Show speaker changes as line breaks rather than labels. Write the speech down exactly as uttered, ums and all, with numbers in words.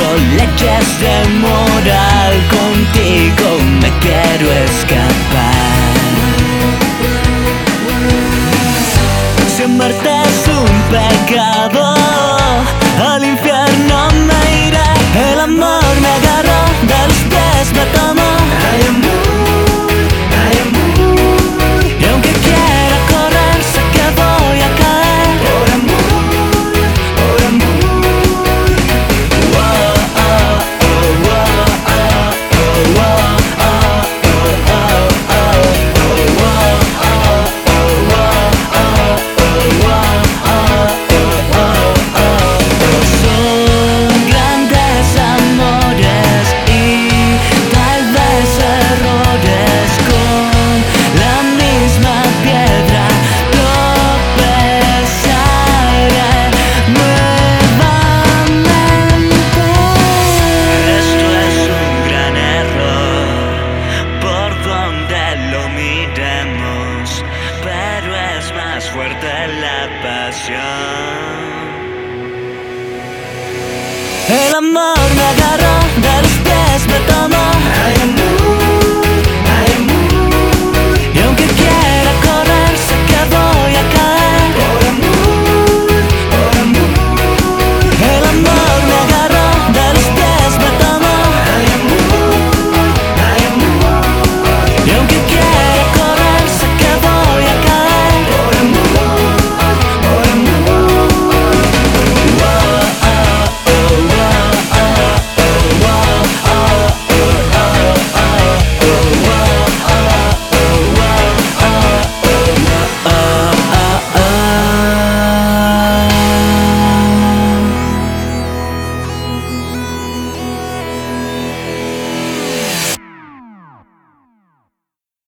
leyes de moral, contigo me quiero escapar. Si amarte es un pecado, al infierno me iré. El amor me agarró, de los pies me tomó. Ay, amor, ay, amor. Y aunque quiera correr, sé que voy a caer. Por amor, por amor. Wow, oh, oh, wow, oh, oh, wow, oh, oh, oh, oh, wow, oh, oh, wow, oh, oh, wow, oh, oh, oh. Son grandes amores y tal vez errores, con la misma piedra tropezaré nuevamente. Esto es un gran error, por donde lo miremos, pero es más fuerte la pasión. El amor me agarró,